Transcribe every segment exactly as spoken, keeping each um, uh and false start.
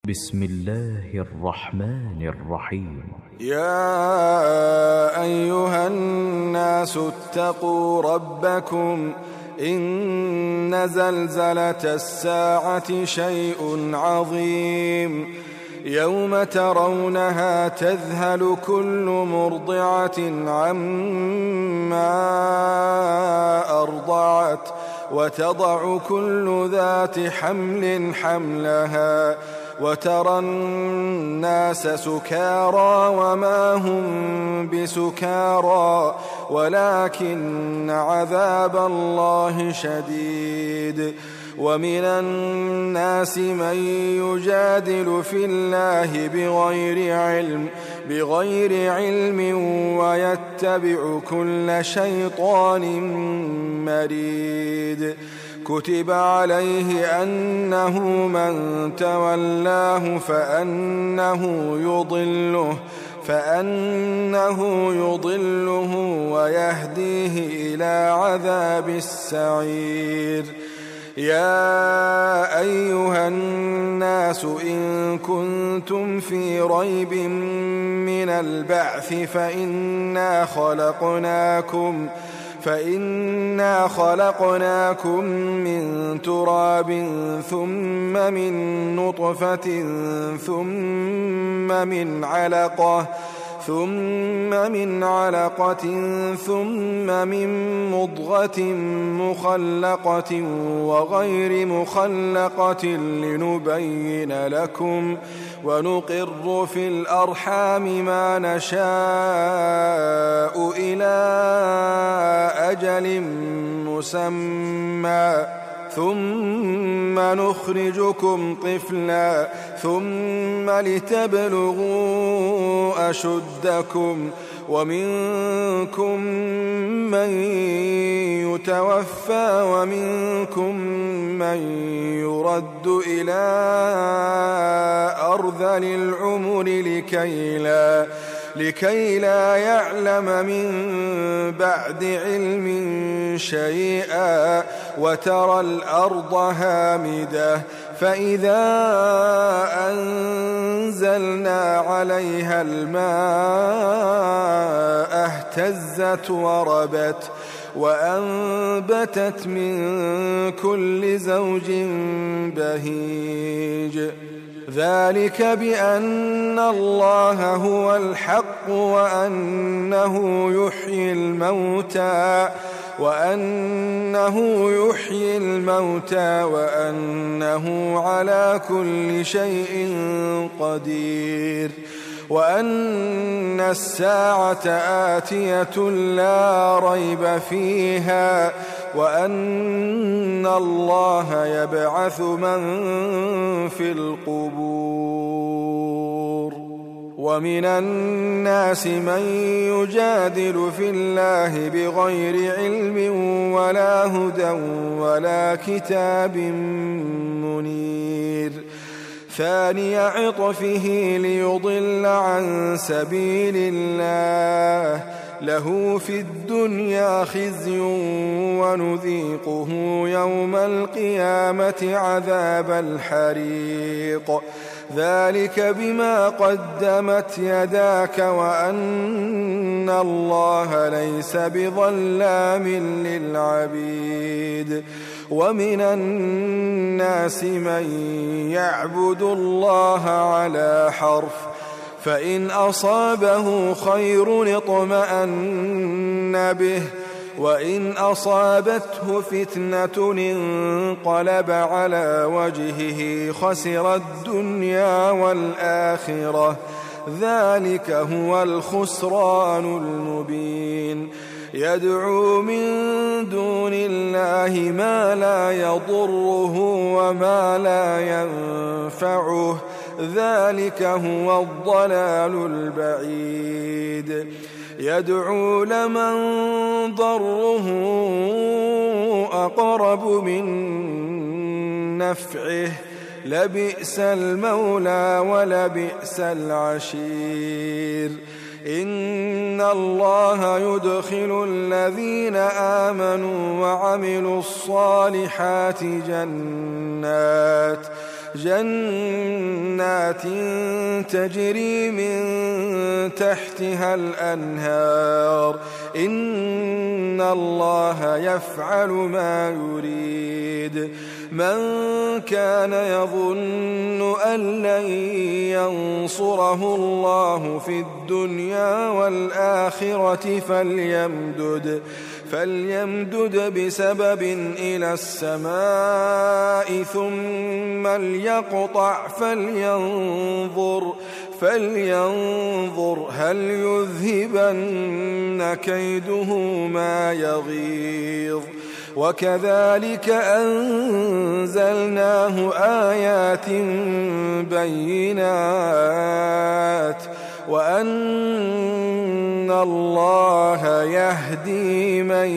بسم الله الرحمن الرحيم. يا أيها الناس اتقوا ربكم إن زلزلة الساعة شيء عظيم يوم ترونها تذهل كل مرضعة عما أرضعت وتضع كل ذات حمل حملها وترى الناس سكارى وما هم بسكارى ولكن عذاب الله شديد. ومن الناس من يجادل في الله بغير علم بغير علم ويتبع كل شيطان مريد. كتب عليه أنه من تولاه فأنه يضله فأنه يضله ويهديه إلى عذاب السعير. يا أيها الناس إن كنتم في ريب من البعث فإنا خلقناكم فإنا خلقناكم من تراب ثم من نطفة ثم من علقة ثم من علقة ثم من مضغة مخلقة وغير مخلقة لنبين لكم ونقر في الأرحام ما نشاء إلى أجل مسمى ثم نخرجكم طفلا ثم لتبلغوا أشدكم ومنكم من يتوفى ومنكم من يرد إلى أرذل العمر لكي لا لكي لا يعلم من بعد علم شيئا وترى الأرض هامدة فإذا أنزلنا عليها الماء اهتزت وربت وأنبتت من كل زوج بهيج. ذلك بأن الله هو الحق وأنه يحيي الموتى وأنه يحيي الموتى وأنه على كل شيء قدير وأن الساعة آتية لا ريب فيها وأن الله يبعث من في القبور. ومن الناس من يجادل في الله بغير علم ولا هدى ولا كتاب منير. ثاني عطفه ليضل عن سبيل الله له في الدنيا خزي ونذيقه يوم القيامة عذاب الحريق. ذلك بما قدمت يداك وأن الله ليس بظلام للعبيد. ومن الناس من يعبد الله على حرف فإن أصابه خير اطمأن به وإن أصابته فتنة انقلب على وجهه خسر الدنيا والآخرة ذلك هو الخسران المبين. يدعو من دون الله ما لا يضره وما لا ينفعه ذلك هو الضلال البعيد. يدعو لمن ضره أقرب من نفعه لبئس المولى ولبئس العشير. إن الله يدخل الذين آمنوا وعملوا الصالحات جنات جنات تجري من تحتها الأنهار إن الله يفعل ما يريد من كان يظن أن لن ينصره الله في الدنيا والآخرة فليمدد فليمدد بسبب إلى السماء ثم ليقطع فلينظر فلينظر هل يذهبن كيده ما يغيظ وكذلك أنزلناه آيات بينات وأن الله يهدي من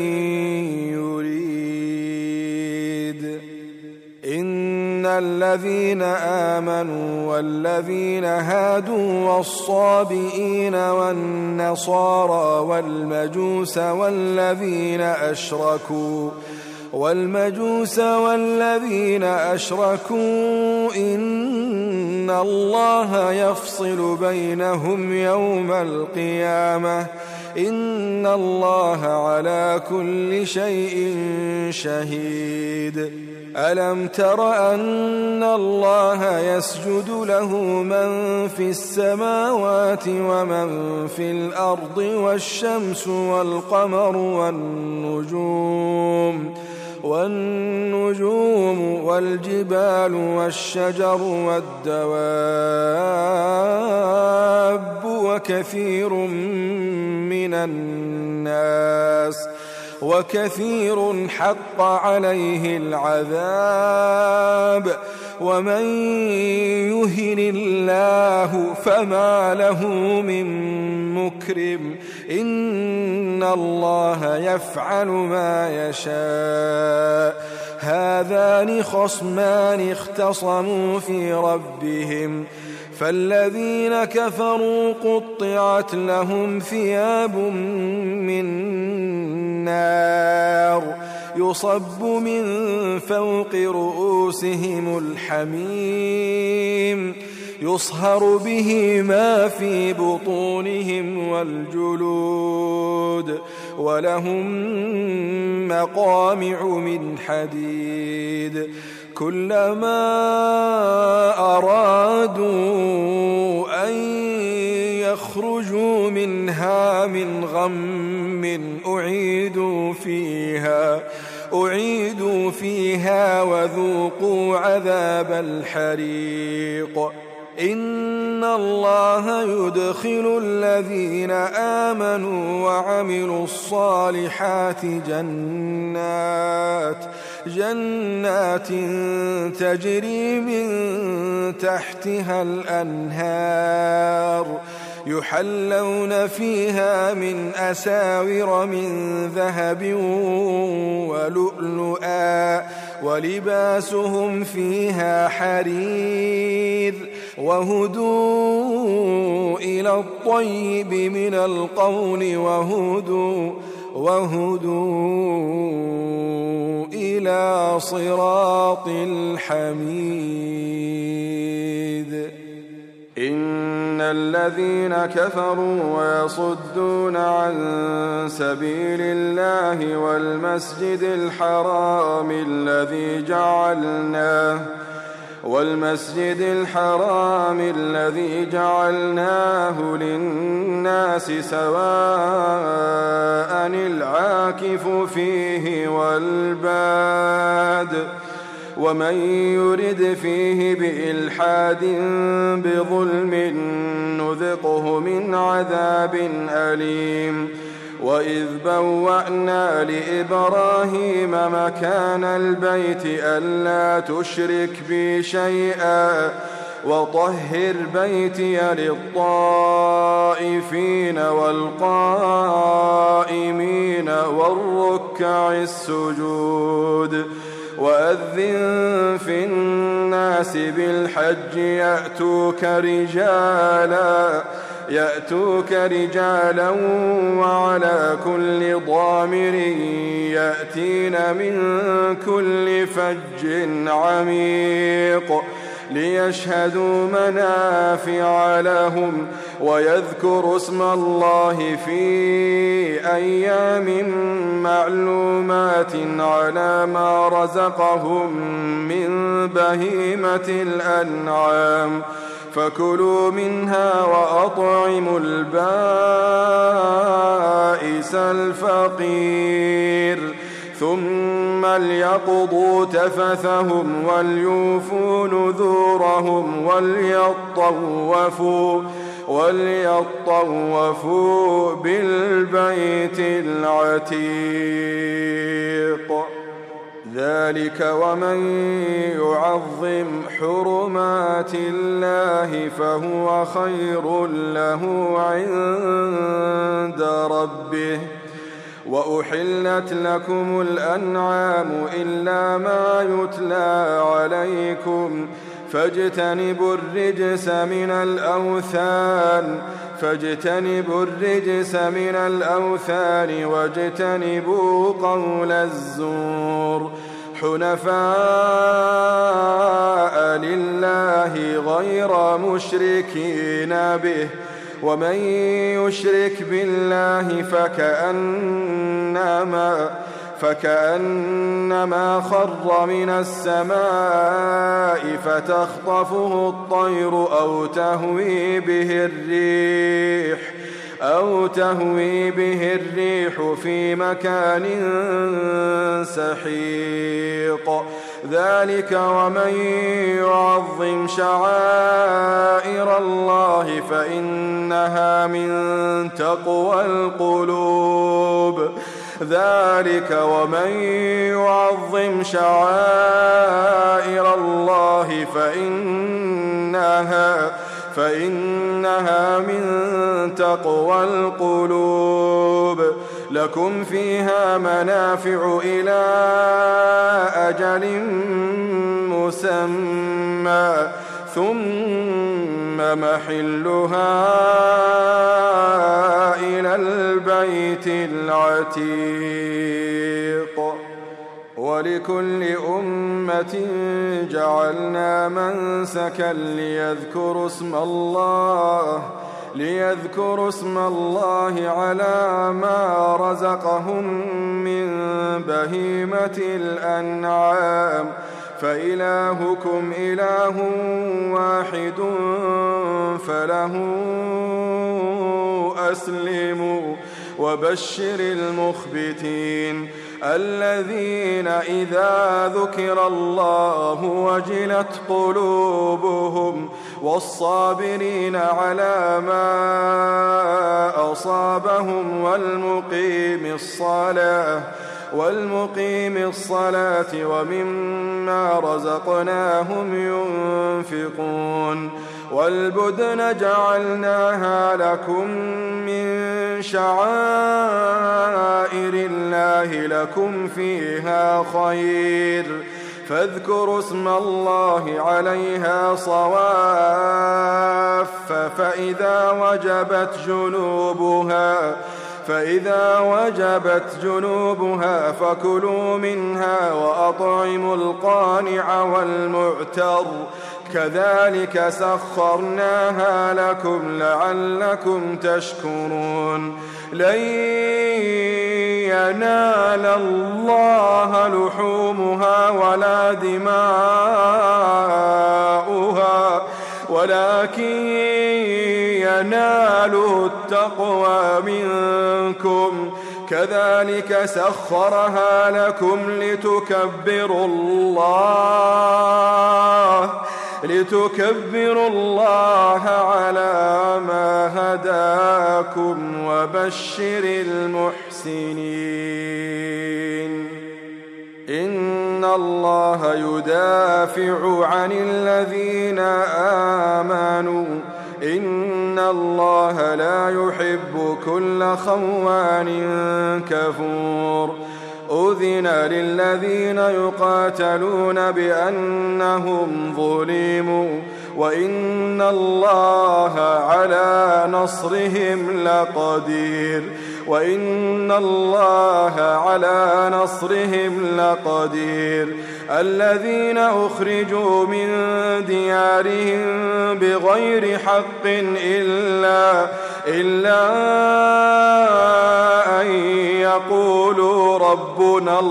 يريد إن الذين آمنوا والذين هادوا والصابئين والنصارى والمجوس والذين أشركوا والمجوس والذين أشركوا إن الله يفصل بينهم يوم القيامة إن الله على كل شيء شهيد ألم تر أن الله يسجد له من في السماوات ومن في الأرض والشمس والقمر والنجوم والنجوم والجبال والشجر والدواب وكثير من الناس وكثير حق عليه العذاب ومن يهن الله فما له من مكرم إن الله يفعل ما يشاء هذان خصمان اختصموا في ربهم فالذين كفروا قطعت لهم ثياب من نار يصب من فوق رؤوسهم الحميم يصهر به ما في بطونهم والجلود ولهم مقامع من حديد كلما أرادوا أن يخرجوا منها من غم أعيدوا فيها أعيدوا فيها وذوقوا عذاب الحريق إن الله يدخل الذين آمنوا وعملوا الصالحات جنات جنات تجري من تحتها الأنهار يحلون فيها من أساور من ذهب ولؤلؤا ولباسهم فيها حرير وهدوا إلى الطيب من القول وهدوا وهدوا إلى صراط الحميد إن الذين كفروا ويصدون عن سبيل الله والمسجد الحرام الذي جعلناه والمسجد الحرام الذي جعلناه للناس سواء العاكف فيه والباد ومن يرد فيه بإلحاد بظلم نذقه من عذاب أليم وإذ بوأنا لإبراهيم مكان البيت ألا تشرك بي شيئا وطهر بيتي للطائفين والقائمين والركع السجود وأذن في الناس بالحج يأتوك رجالا يأتوك رجالا وعلى كل ضامر يأتين من كل فج عميق ليشهدوا منافع لهم ويذكروا اسم الله في أيام معلومات على ما رزقهم من بهيمة الأنعام فكلوا منها وأطعموا البائس الفقير ثم ليقضوا تفثهم وليوفوا نذورهم وليطوفوا وليطوفوا بالبيت العتيق ذلك ومن يعظم حرمات الله فهو خير له عند ربه وأحلت لكم الأنعام إلا ما يتلى عليكم فاجتنبوا الرجس من الأوثان فاجتنبوا الرجس من الأوثان واجتنبوا قول الزور حنفاء لله غير مشركين به ومن يشرك بالله فكأنما فكأنما خر من السماء فتخطفه الطير أو تهوي به الريح أو تهوي به الريح في مكان سحيق ذلك ومن يعظم شعائر الله فإنها من تقوى القلوب ذلك ومن يعظم شعائر الله فإنها فإنها من تقوى القلوب لكم فيها منافع إلى أجل مسمى ثم محلها إلى البيت العتيق ولكل أمة جعلنا منسكا ليذكروا اسم الله ليذكروا اسم الله على ما رزقهم من بهيمة الأنعام فإلهكم إله واحد فله أسلموا وبشر المخبتين الذين إذا ذكر الله وجلت قلوبهم والصابرين على ما أصابهم والمقيم الصلاة والمقيم الصلاة ومما رزقناهم ينفقون والبدن جعلناها لكم من شعائر الله لكم فيها خير فاذكروا اسم الله عليها صواف فإذا وجبت جنوبها فإذا وجبت جنوبها فكلوا منها وأطعموا القانع والمعتر كذلك سخرناها لكم لعلكم تشكرون لن ينال الله لحومها ولا دماؤها ولكن ينال التقوى منكم كذلك سخرها لكم لتكبروا الله لتكبروا الله على ما هداكم وبشر المحسنين إن الله يدافع عن الذين آمنوا إن الله لا يحب كل خوان كفور أذن للذين يقاتلون بأنهم ظلموا وإن الله على نصرهم لقدير وإن الله على نصرهم لقدير الذين أخرجوا من ديارهم بغير حق إلا, إلا أن يقولوا ربنا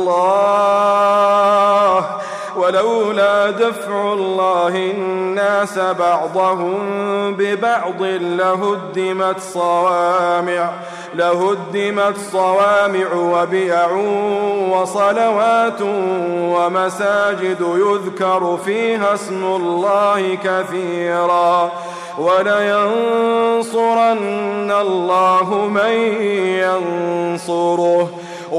الله ولولا دفع الله الناس بعضهم ببعض لهدمت صوامع لهدمت صوامع وبيع وصلوات ومساجد يذكر فيها اسم الله كثيرا ولينصرن الله من ينصره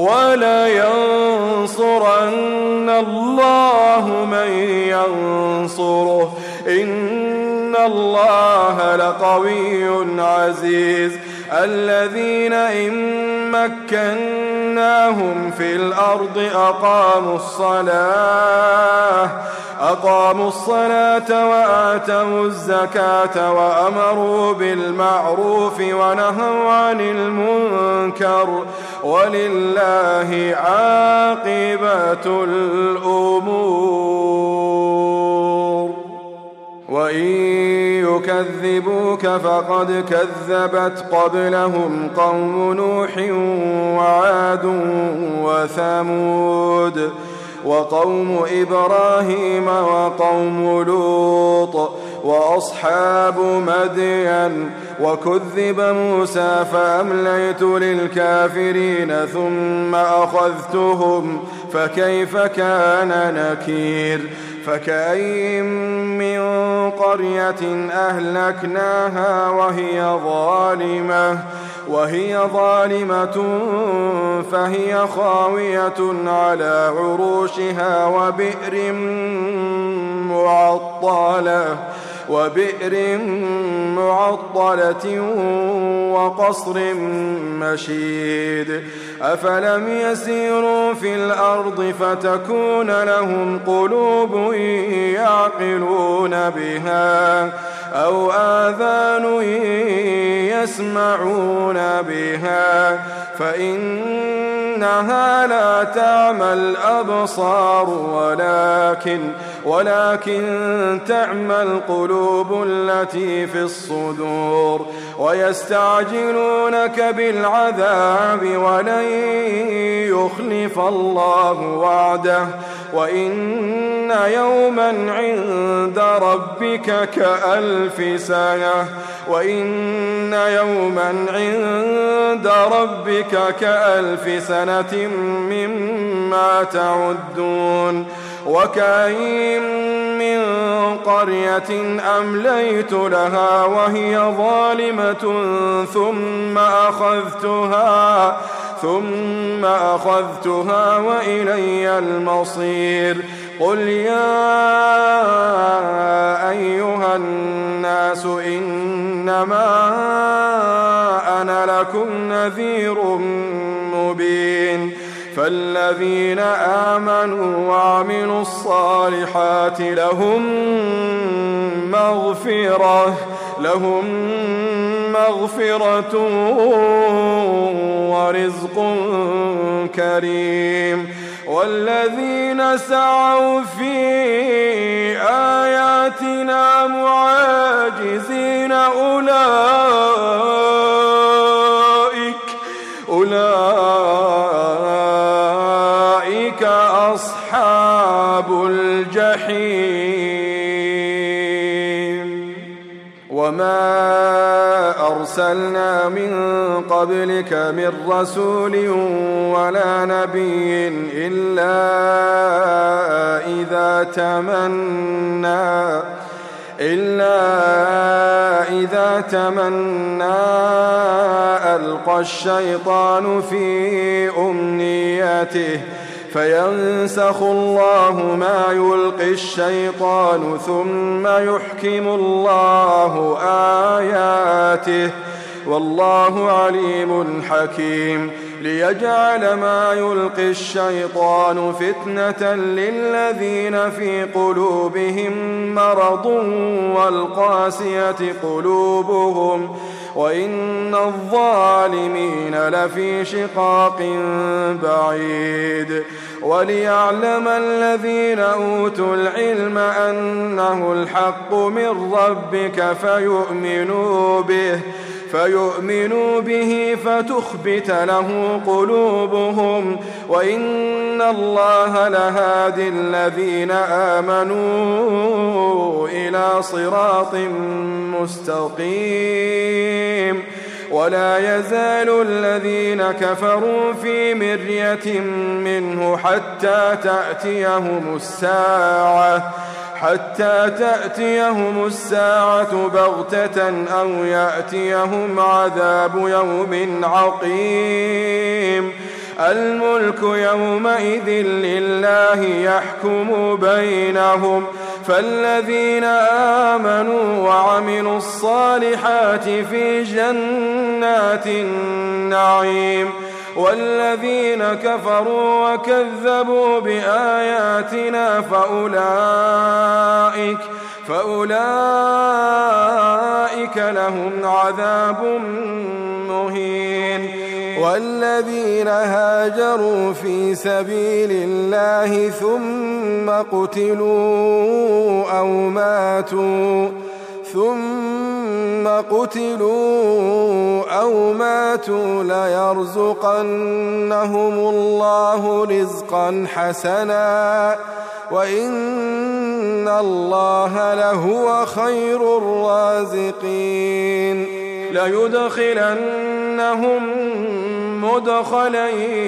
ولينصرن الله من ينصره إن الله لقوي عزيز الذين إن مكناهم في الأرض أقاموا الصلاة أقاموا الصلاة وآتوا الزكاة وأمروا بالمعروف ونهوا عن المنكر ولله عاقبة الأمور وإن يكذبوك فقد كذبت قبلهم قوم نوح وعاد وثمود وقوم إبراهيم وقوم لوط وأصحاب مدين وكذب موسى فأمليت للكافرين ثم أخذتهم فكيف كان نكير فكأين من قرية أهلكناها وهي ظالمة وهي ظالمة فهي خاوية على عروشها وبئر معطلة وبئر معطلة وقصر مشيد أفلم يسيروا في الأرض فتكون لهم قلوب يعقلون بها أو آذان يسمعون بها فإنها لا تعمى الأبصار ولكن ولكن تعمى القلوب التي في الصدور ويستعجلونك بالعذاب ولن يخلف الله وعده وإن يوما عند ربك كألف سنة وإن يوما عند ربك كألف سنة مما تعدون وكأين من قرية أمليت لها وهي ظالمة ثم أخذتها ثم أخذتها وإلي المصير قل يا أيها الناس إنما أنا لكم نذير مبين فالذين آمنوا وعملوا الصالحات لهم مغفرة لهم مغفرة ورزق كريم والذين سعوا في آياتنا معاجزين أولئك أولئك أصحاب الجحيم وما أرسلنا من قبلك من رسول ولا نبي إلا إذا تمنى إلا إذا تمنى ألقى الشيطان في أمنيته فينسخ الله ما يلقي الشيطان ثم يحكم الله آياته والله عليم حكيم ليجعل ما يلقي الشيطان فتنة للذين في قلوبهم مرض والقاسية قلوبهم وإن الظالمين لفي شقاق بعيد. وليعلم الذين أوتوا العلم أنه الحق من ربك فيؤمنوا به فيؤمنوا به فتخبت له قلوبهم وإن الله لهادي الذين آمنوا إلى صراط مستقيم. ولا يزال الذين كفروا في مرية منه حتى تأتيهم الساعة حتى تأتيهم الساعة بغتة أو يأتيهم عذاب يوم عقيم. الملك يومئذ لله يحكم بينهم فالذين آمنوا وعملوا الصالحات في جنات النعيم والذين كفروا وكذبوا بآياتنا فأولئك فأولئك لهم عذاب مهين. والذين هاجروا في سبيل الله ثم قتلوا أو ماتوا ثم قتلوا أو ماتوا ليرزقنهم الله رزقا حسنا وإن الله لهو خير الرازقين. ليدخلنهم مدخلا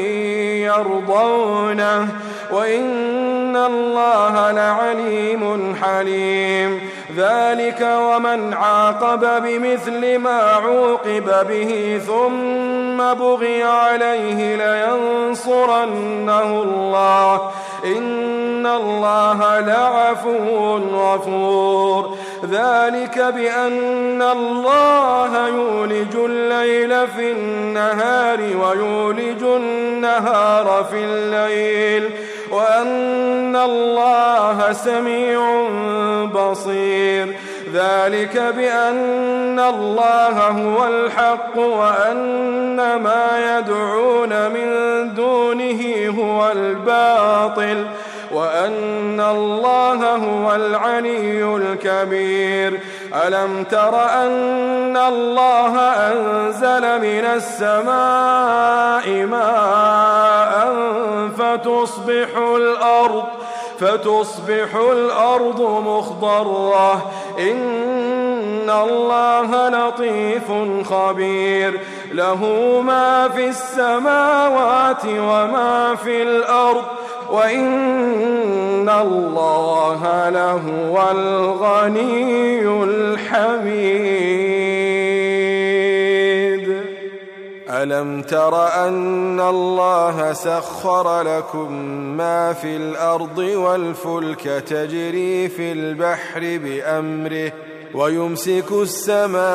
يرضونه وإن الله لعليم حليم. ذلك ومن عاقب بمثل ما عوقب به ثم بغي عليه لينصرنه الله إن الله لعفو غفور. ذلك بأن الله يولج الليل في النهار ويولج النهار في الليل وأن الله سميع بصير. ذلك بأن الله هو الحق وأن ما يدعون من دونه هو الباطل وأن الله هو العلي الكبير. ألم تر أن الله أنزل من السماء ماء فتصبح الأرض فتصبح الأرض مخضرة إن الله لطيف خبير. له ما في السماوات وما في الأرض وإن الله لهو الغني الحميد. ألم تر أن الله سخر لكم ما في الأرض والفلك تجري في البحر بأمره ويمسك السماء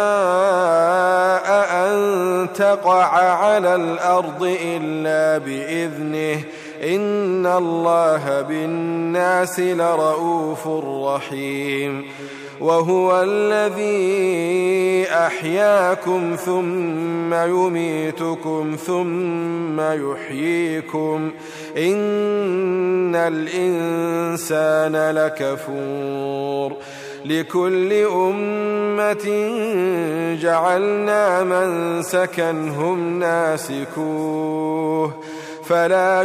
أن تقع على الأرض إلا بإذنه إن الله بالناس لرؤوف رحيم. وهو الذي أحياكم ثم يميتكم ثم يحييكم إن الإنسان لكفور. لكل أمة جعلنا منسكا هم ناسكوه فلا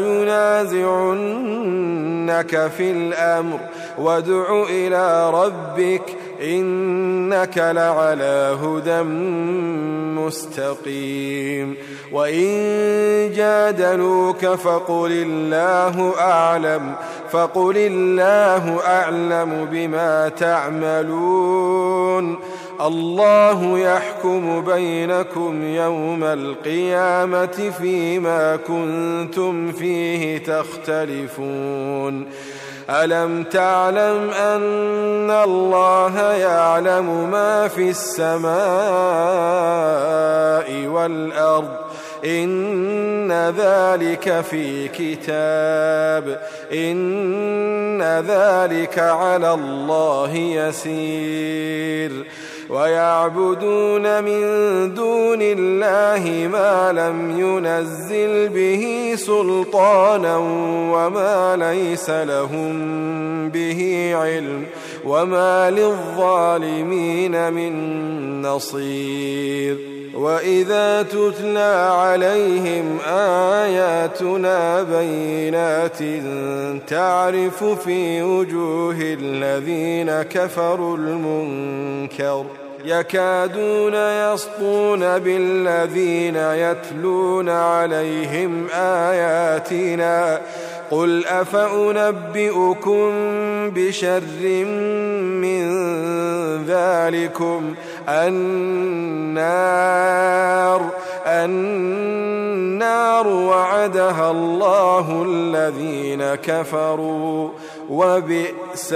ينازعنك في الأمر وادع إلى ربك إنك لعلى هدى مستقيم. وإن جادلوك فقل الله أعلم فقل الله أعلم بما تعملون. الله يحكم بينكم يوم القيامة فيما كنتم فيه تختلفون. ألم تعلم أن الله يعلم ما في السماء والأرض إن ذلك في كتاب إن ذلك على الله يسير ويعبدون من دون الله ما لم ينزل به سلطانا وما ليس لهم به علم وما للظالمين من نصير وإذا تتلى عليهم آياتنا بينات تعرف في وجوه الذين كفروا المنكر يكادون يسطون بالذين يتلون عليهم آياتنا قل أفأنبئكم بشر من ذلكم النار النار وعدها الله الذين كفروا وبئس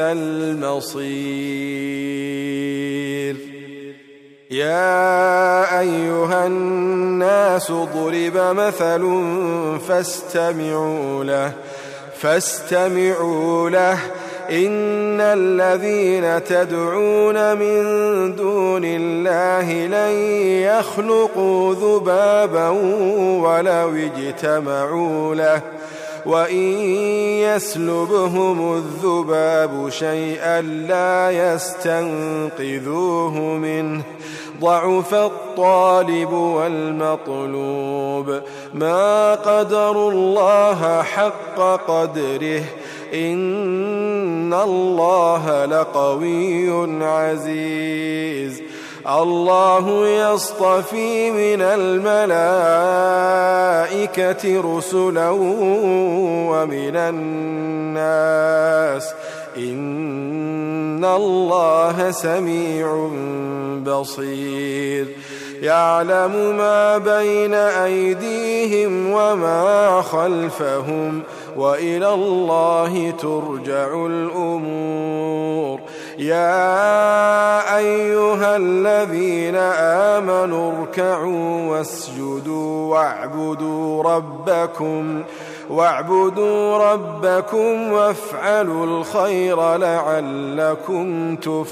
المصير يا أيها الناس ضرب مثل فاستمعوا له فاستمعوا له إن الذين تدعون من دون الله لن يخلقوا ذبابا ولو اجتمعوا له وإن يسلبهم الذباب شيئا لا يستنقذوه منه ضعف الطالب والمطلوب ما قدروا الله حق قدره إن الله لقوي عزيز الله يصطفي من الملائكة رسلا ومن الناس إن الله سميع بصير يعلم ما بين أيديهم وما خلفهم وإلى الله ترجع الأمور يا أيها الذين آمنوا اركعوا واسجدوا واعبدوا ربكم واعبدوا ربكم وافعلوا الخير لعلكم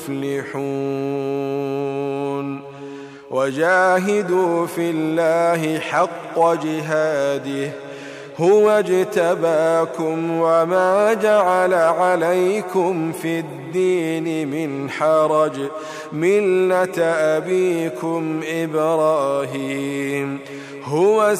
تفلحون وجاهدوا في الله حق جهاده هو اجتباكم وما جعل عليكم في الدين من حرج ملة أبيكم إبراهيم هو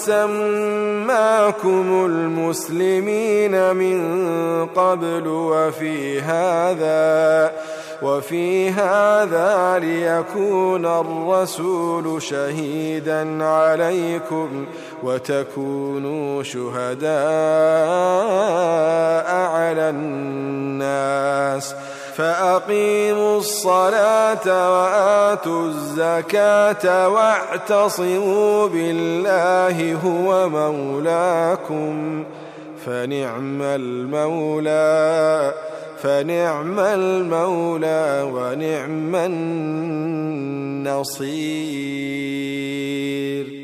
سماكم المسلمين من قبل وفي هذا وفي هذا ليكون الرسول شهيدا عليكم وتكونوا شهداء على الناس فأقيموا الصلاة وآتوا الزكاة واعتصموا بالله هو مولاكم فنعم المولى فنعم المولى ونعم النصير.